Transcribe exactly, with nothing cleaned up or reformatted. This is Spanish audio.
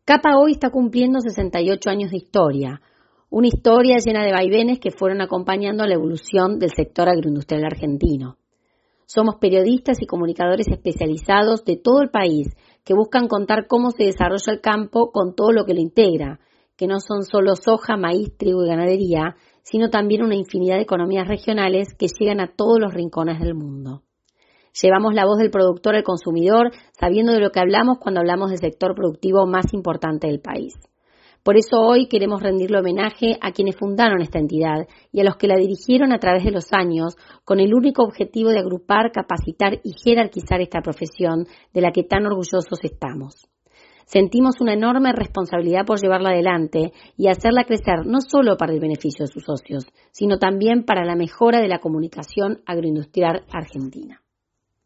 Capa hoy está cumpliendo sesenta y ocho años de historia, una historia llena de vaivenes que fueron acompañando la evolución del sector agroindustrial argentino. Somos periodistas y comunicadores especializados de todo el país que buscan contar cómo se desarrolla el campo con todo lo que lo integra, que no son solo soja, maíz, trigo y ganadería, sino también una infinidad de economías regionales que llegan a todos los rincones del mundo. Llevamos la voz del productor al consumidor, sabiendo de lo que hablamos cuando hablamos del sector productivo más importante del país. Por eso hoy queremos rendirle homenaje a quienes fundaron esta entidad y a los que la dirigieron a través de los años, con el único objetivo de agrupar, capacitar y jerarquizar esta profesión de la que tan orgullosos estamos. Sentimos una enorme responsabilidad por llevarla adelante y hacerla crecer no solo para el beneficio de sus socios, sino también para la mejora de la comunicación agroindustrial argentina.